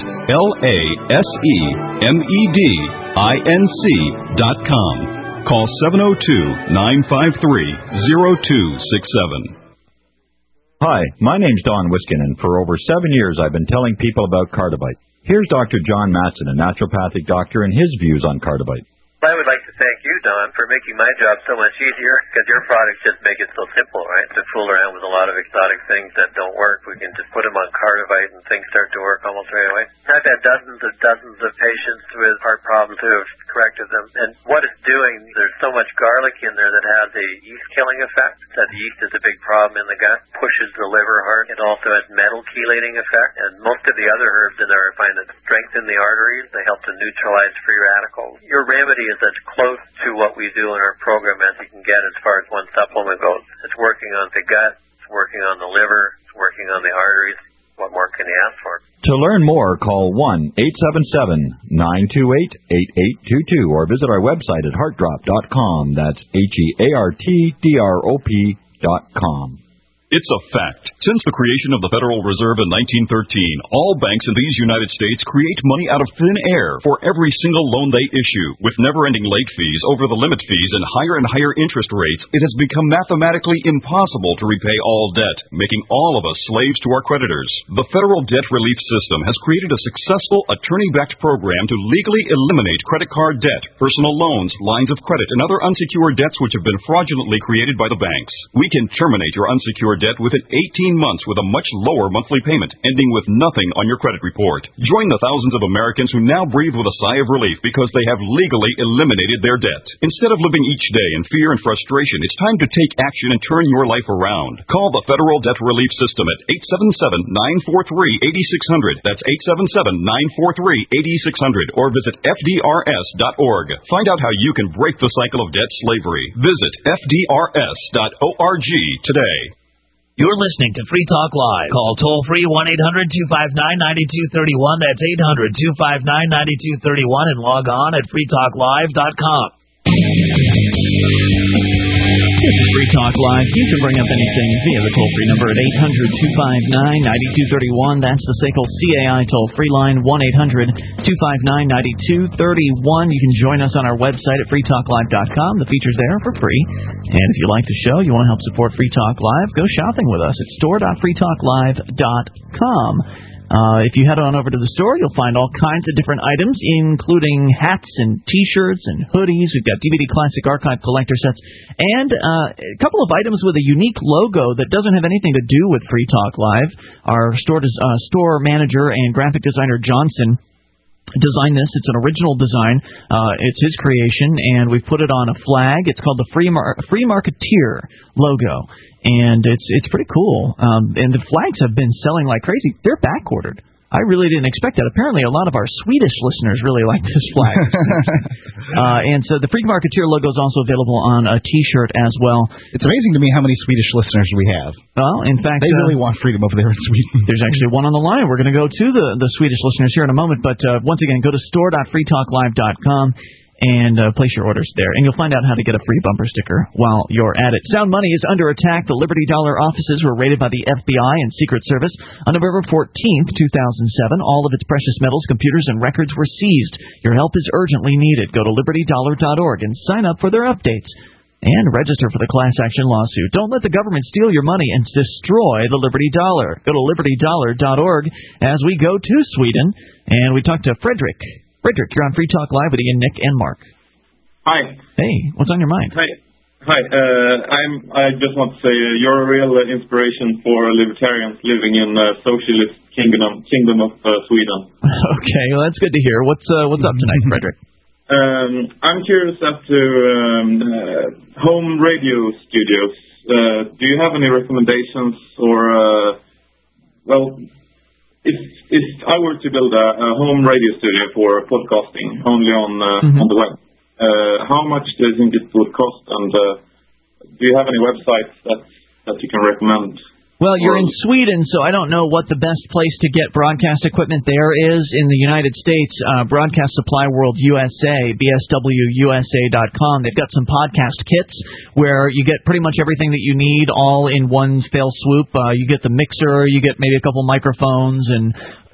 lasemedinc dot com. Call seven oh two, nine five three, oh two six seven. Hi, my name's Don Wiskin, and for over seven years I've been telling people about Cardibite. Here's Doctor John Matson, a naturopathic doctor, and his views on Cardibite. I would like to thank you, Don, for making my job so much easier, because your products just make it so simple, right? To fool around with a lot of exotic things that don't work, we can just put them on Cardivite and things start to work almost right away. I've had dozens and dozens of patients with heart problems who have corrected them, and what it's doing, there's so much garlic in there that has a yeast-killing effect. That yeast is a big problem in the gut, pushes the liver hard. It also has metal chelating effect, and most of the other herbs in there I find that strengthen the arteries. They help to neutralize free radicals. Your remedy is as close to what we do in our program as you can get as far as one supplement goes. It's working on the gut, it's working on the liver, it's working on the arteries. What more can you ask for? To learn more, call one eight seven seven, nine two eight, eight eight two two or visit our website at heart drop dot com. That's H E A R T D R O P dot com. It's a fact. Since the creation of the Federal Reserve in nineteen thirteen, all banks in these United States create money out of thin air for every single loan they issue. With never-ending late fees, over-the-limit fees, and higher and higher interest rates, it has become mathematically impossible to repay all debt, making all of us slaves to our creditors. The Federal Debt Relief System has created a successful attorney-backed program to legally eliminate credit card debt, personal loans, lines of credit, and other unsecured debts which have been fraudulently created by the banks. We can terminate your unsecured debt within eighteen months with a much lower monthly payment, ending with nothing on your credit report. Join the thousands of Americans who now breathe with a sigh of relief because they have legally eliminated their debt. Instead of living each day in fear and frustration, it's time to take action and turn your life around. Call the Federal Debt Relief System at eight seven seven, nine four three, eight six zero zero. That's eight seven seven, nine four three, eight six zero zero. Or visit F D R S dot org. Find out how you can break the cycle of debt slavery. Visit F D R S dot org today. You're listening to Free Talk Live. Call toll-free one eight hundred, two five nine, nine two three one. That's eight hundred, two five nine, nine two three one. And log on at free talk live dot com. This is Free Talk Live. You can bring up anything via the toll-free number at eight hundred, two five nine, nine two three one. That's the S A C L C A I toll-free line, one eight hundred, two five nine, nine two three one. You can join us on our website at free talk live dot com. The feature's there for free. And if you like the show, you want to help support Free Talk Live, go shopping with us at store dot free talk live dot com. Uh, if you head on over to the store, you'll find all kinds of different items, including hats and T-shirts and hoodies. We've got D V D Classic Archive collector sets, and uh, a couple of items with a unique logo that doesn't have anything to do with Free Talk Live. Our store, des- uh, store manager and graphic designer Johnson designed this. It's an original design. Uh, it's his creation, and we've put it on a flag. It's called the Free Mar- Free Marketeer logo, and it's it's pretty cool. Um, and the flags have been selling like crazy. They're back ordered. I really didn't expect that. Apparently, a lot of our Swedish listeners really like this flag. uh, and so the Free Marketeer logo is also available on a T-shirt as well. It's amazing to me how many Swedish listeners we have. Well, in fact, they really uh, want freedom over there in Sweden. There's actually one on the line. We're going to go to the, the Swedish listeners here in a moment. But uh, once again, go to store dot free talk live dot com. and uh, place your orders there. And you'll find out how to get a free bumper sticker while you're at it. Sound Money is under attack. The Liberty Dollar offices were raided by the F B I and Secret Service on November fourteenth, two thousand seven. All of its precious metals, computers, and records were seized. Your help is urgently needed. Go to liberty dollar dot org and sign up for their updates. And register for the class action lawsuit. Don't let the government steal your money and destroy the Liberty Dollar. Go to liberty dollar dot org as we go to Sweden. And we talk to Frederick. Frederick, you're on Free Talk Live with Ian, Nick, and Mark. Hi. Hey, what's on your mind? Hi. Hi. Uh, I'm. I just want to say uh, you're a real uh, inspiration for libertarians living in uh, socialist kingdom kingdom of uh, Sweden. Okay, well that's good to hear. What's uh, what's up tonight, Frederick? Um, I'm curious as to um, uh, home radio studios. Uh, do you have any recommendations or, uh, well, if if I were to build a, a home radio studio for podcasting only on uh, mm-hmm. on the web, uh, how much do you think it would cost? And uh, do you have any websites that that you can recommend? Well, you're in Sweden, so I don't know what the best place to get broadcast equipment there is. In the United States, uh, Broadcast Supply World U S A, B S W U S A dot com, they've got some podcast kits where you get pretty much everything that you need all in one fell swoop. Uh, you get the mixer, you get maybe a couple microphones, and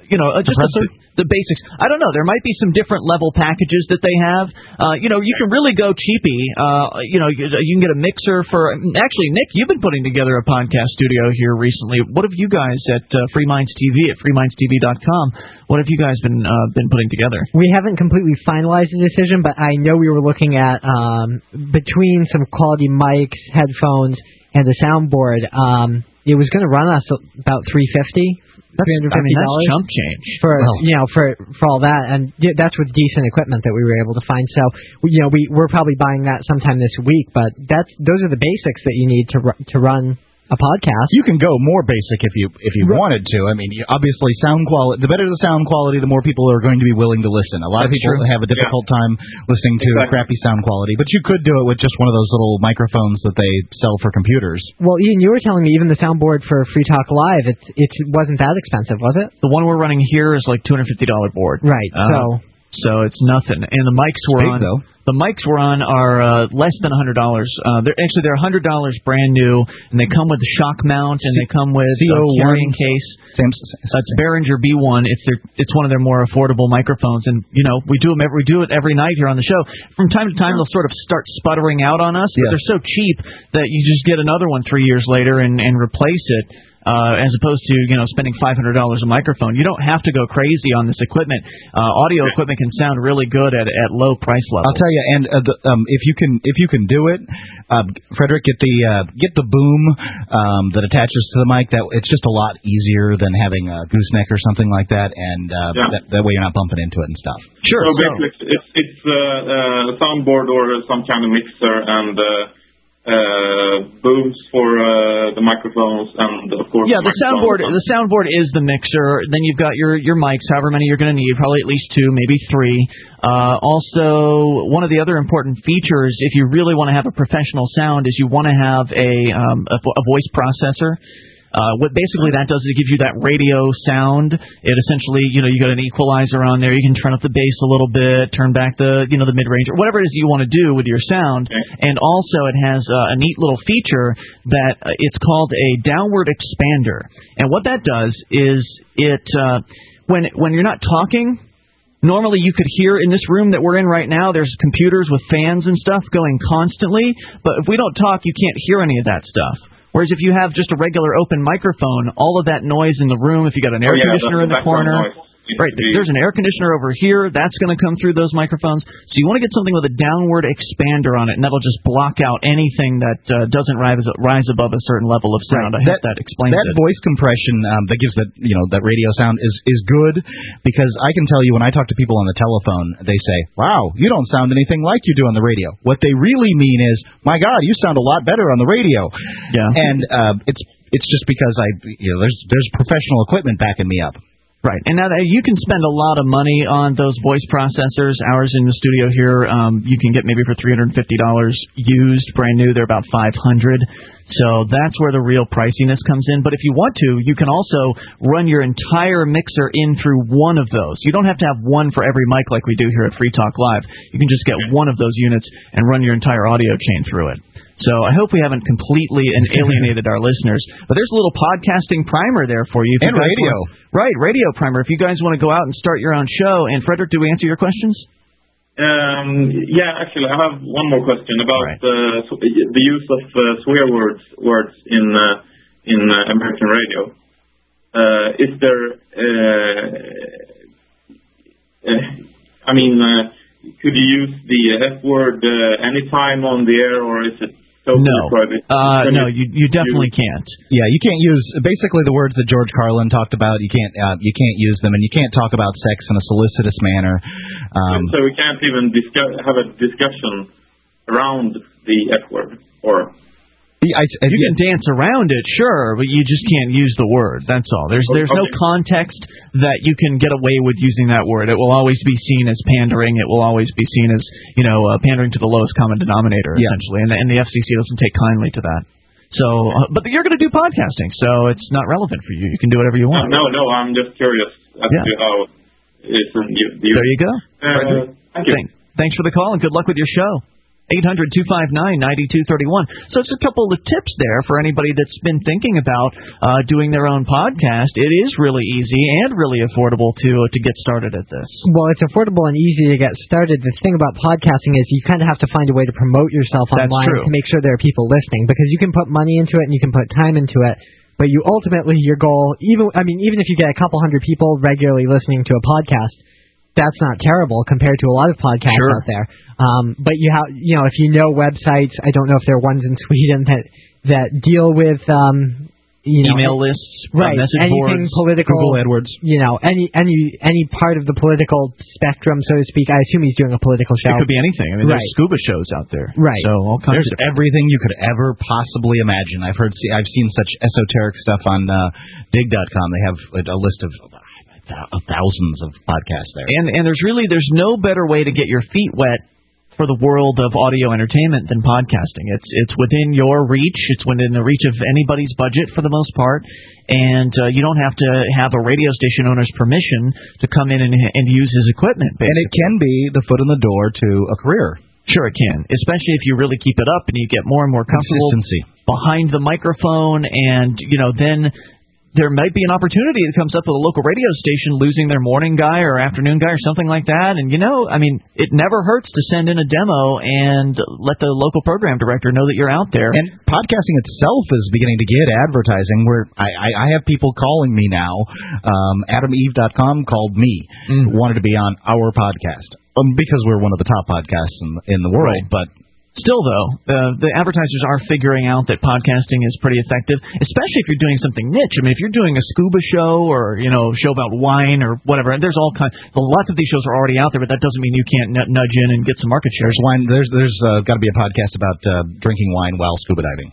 you know, uh, just a, the basics. I don't know. There might be some different level packages that they have. Uh, you know, you can really go cheapy. Uh, you know, you, you can get a mixer for. Actually, Nick, you've been putting together a podcast studio here recently. What have you guys at uh, Free Minds T V at free minds t v dot com? What have you guys been uh, been putting together? We haven't completely finalized the decision, but I know we were looking at um, between some quality mics, headphones, and the soundboard. Um, it was going to run us about three hundred fifty dollars. That's, I mean, that's chump change for oh. you know for for all that, and that's with decent equipment that we were able to find. So you know we we're probably buying that sometime this week, but that's those are the basics that you need to to run a podcast. You can go more basic if you if you right. wanted to. I mean, you, obviously, sound quality. The better the sound quality, the more people are going to be willing to listen. A lot That's of people true. have a difficult yeah. time listening to exactly. crappy sound quality, but you could do it with just one of those little microphones that they sell for computers. Well, Ian, you were telling me even the soundboard for Free Talk Live, it it wasn't that expensive, was it? The one we're running here is like two hundred fifty dollars board. Right. Uh, so. So it's nothing, and the mics we're big, on. Though. The mics we're on are uh, less than a hundred dollars. Uh, they're actually they're a hundred dollars brand new, and they come with the shock mount, and they come with a carrying case. Same, That's Behringer B one. It's their it's one of their more affordable microphones, and you know we do them every, we do it every night here on the show. From time to time, they'll sort of start sputtering out on us, but yeah. they're so cheap that you just get another one three years later and, and replace it. Uh, as opposed to, you know, spending five hundred dollars a microphone. You don't have to go crazy on this equipment. Uh, audio equipment can sound really good at, at low price levels. I'll tell you, and uh, the, um, if you can if you can do it, uh, Frederick, get the uh, get the boom um, that attaches to the mic. That it's just a lot easier than having a gooseneck or something like that, and uh, yeah. that, that way you're not bumping into it and stuff. Sure. So, so. basically, it's it's uh, a soundboard or some kind of mixer and. Uh, Uh, booms for uh, the microphones and of course yeah the soundboard the soundboard is the mixer. Then you've got your your mics, however many you're going to need, probably at least two, maybe three. Uh, also, one of the other important features, if you really want to have a professional sound, is you want to have a um, a, a voice processor. Uh, what basically that does is it gives you that radio sound. It essentially, you know, you got an equalizer on there. You can turn up the bass a little bit, turn back the, you know, the mid-range, or whatever it is you want to do with your sound. Okay. And also it has uh, a neat little feature that uh, it's called a downward expander. And what that does is it, uh, when when you're not talking, normally you could hear in this room that we're in right now, there's computers with fans and stuff going constantly. But if we don't talk, you can't hear any of that stuff. Whereas if you have just a regular open microphone, all of that noise in the room, if you got an air oh, yeah, conditioner in the corner, right, there's an air conditioner over here, that's going to come through those microphones. So you want to get something with a downward expander on it, and that'll just block out anything that uh, doesn't rise rise above a certain level of sound. Right. I hope that, that explains that it. That voice compression um, that gives that you know that radio sound is is good, because I can tell you when I talk to people on the telephone, they say, "Wow, you don't sound anything like you do on the radio." What they really mean is, "My God, you sound a lot better on the radio." Yeah, and uh, it's it's just because I you know there's there's professional equipment backing me up. Right, and now that you can spend a lot of money on those voice processors. Ours in the studio here, um, you can get maybe for three hundred fifty dollars used, brand new. They're about five hundred dollars. So that's where the real priciness comes in. But if you want to, you can also run your entire mixer in through one of those. You don't have to have one for every mic like we do here at Free Talk Live. You can just get one of those units and run your entire audio chain through it. So I hope we haven't completely alienated our listeners. But there's a little podcasting primer there for you. If and you radio. Want, right, radio primer. If you guys want to go out and start your own show. And, Frederick, do we answer your questions? Um, yeah, actually, I have one more question about right. uh, the use of uh, swear words words in uh, in uh, American radio. Uh, is there, uh, uh, I mean, uh, could you use the F word uh, anytime on the air, or is it totally no. private? Uh, no, you you definitely use? can't. Yeah, you can't use basically the words that George Carlin talked about. You can't uh, you can't use them, and you can't talk about sex in a solicitous manner. Um, so we can't even discuss, have a discussion around the F word, or. I, I, you can dance around it, sure, but you just can't use the word. That's all. There's there's okay. no context that you can get away with using that word. It will always be seen as pandering. It will always be seen as, you know, uh, pandering to the lowest common denominator, yeah. essentially. And the, and the F C C doesn't take kindly to that. So, uh, but you're going to do podcasting, so it's not relevant for you. You can do whatever you want. No, no, I'm just curious as yeah. to how it's in the, the There you go. Uh, thank you. Thanks for the call, and good luck with your show. eight hundred, two five nine, nine two three one. So it's a couple of tips there for anybody that's been thinking about uh, doing their own podcast. It is really easy and really affordable to uh, to get started at this. Well, it's affordable and easy to get started. The thing about podcasting is you kind of have to find a way to promote yourself That's online true. to make sure there are people listening, because you can put money into it and you can put time into it, but you ultimately, your goal, even I mean, even if you get a couple hundred people regularly listening to a podcast, that's not terrible compared to a lot of podcasts Sure. out there. Um, but you have, you know, if you know websites, I don't know if there are ones in Sweden that that deal with, um, you know, email lists, right? message Anything boards, political, Google AdWords. You know, any any any part of the political spectrum, so to speak. I assume he's doing a political show. It could be anything. I mean, right. there's scuba shows out there, right? So all kinds There's of different- everything you could ever possibly imagine. I've heard, I've seen such esoteric stuff on uh, dig dot com. They have a, a list of thousands of podcasts there. And and there's really there's no better way to get your feet wet for the world of audio entertainment than podcasting. It's it's within your reach. It's within the reach of anybody's budget for the most part, and uh, you don't have to have a radio station owner's permission to come in and, and use his equipment. Basically. And it can be the foot in the door to a career. Sure, it can, especially if you really keep it up and you get more and more comfortable Consistency. behind the microphone, and you know then. There might be an opportunity that comes up with a local radio station losing their morning guy or afternoon guy or something like that. And, you know, I mean, it never hurts to send in a demo and let the local program director know that you're out there. And podcasting itself is beginning to get advertising where I, I, I have people calling me now. Um, Adam Eve dot com called me, mm. wanted to be on our podcast um, because we're one of the top podcasts in, in the world. Right. But Still, though, uh, the advertisers are figuring out that podcasting is pretty effective, especially if you're doing something niche. I mean, if you're doing a scuba show or, you know, show about wine or whatever, and there's all kinds. Lots of these shows are already out there, but that doesn't mean you can't n- nudge in and get some market shares. There's wine. There's there's uh, got to be a podcast about uh, drinking wine while scuba diving.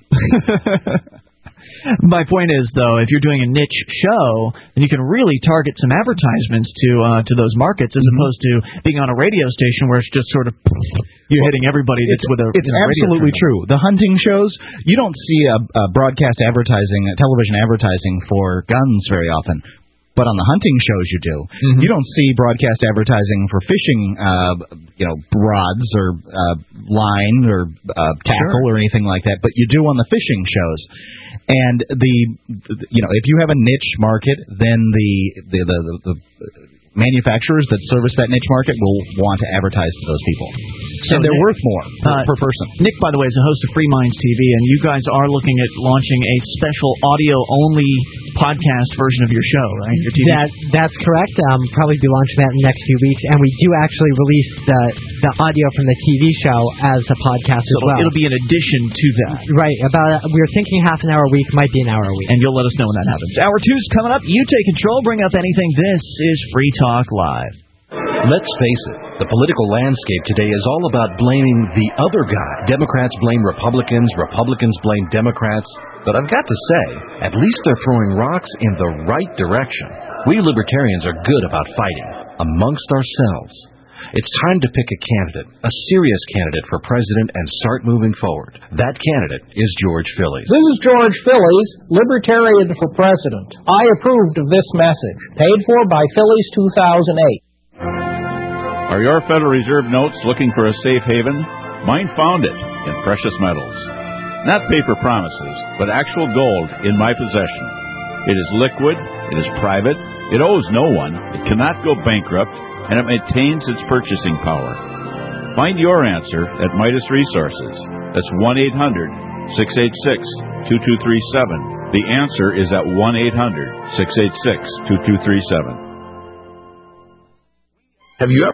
My point is, though, if you're doing a niche show, then you can really target some advertisements to uh, to those markets, as mm-hmm. opposed to being on a radio station where it's just sort of you're well, hitting everybody that's with a. It's you know, absolutely true. The hunting shows, you don't see a, a broadcast advertising, a television advertising for guns very often. But on the hunting shows, you do. Mm-hmm. You don't see broadcast advertising for fishing, uh, you know, rods or uh, line or uh, tackle sure. or anything like that. But you do on the fishing shows. And the, you know, if you have a niche market, then the the the, the, the manufacturers that service that niche market will want to advertise to those people. So and they're Nick, worth more per, uh, per person. Nick, by the way, is the host of Free Minds T V, and you guys are looking at launching a special audio-only podcast version of your show, right? Your T V. That that's correct. Um, probably be launching that in the next few weeks, and we do actually release the the audio from the T V show as a podcast so as well. It'll be in addition to that, right? About a, we were thinking half an hour a week, might be an hour a week, and you'll let us know when that happens. Hour two's coming up. You take control. Bring up anything. This is Free Talk Live. Let's face it, the political landscape today is all about blaming the other guy. Democrats blame Republicans, Republicans blame Democrats. But I've got to say, at least they're throwing rocks in the right direction. We libertarians are good about fighting amongst ourselves. It's time to pick a candidate, a serious candidate for president, and start moving forward. That candidate is George Phillies. This is George Phillies, Libertarian for President. I approved of this message, paid for by Phillies two thousand eight. Are your Federal Reserve notes looking for a safe haven? Mine found it in precious metals. Not paper promises, but actual gold in my possession. It is liquid, it is private, it owes no one, it cannot go bankrupt, and it maintains its purchasing power. Find your answer at Midas Resources. That's one eight hundred, six eight six, two two three seven. The answer is at one eight hundred, six eight six, two two three seven. Have you ever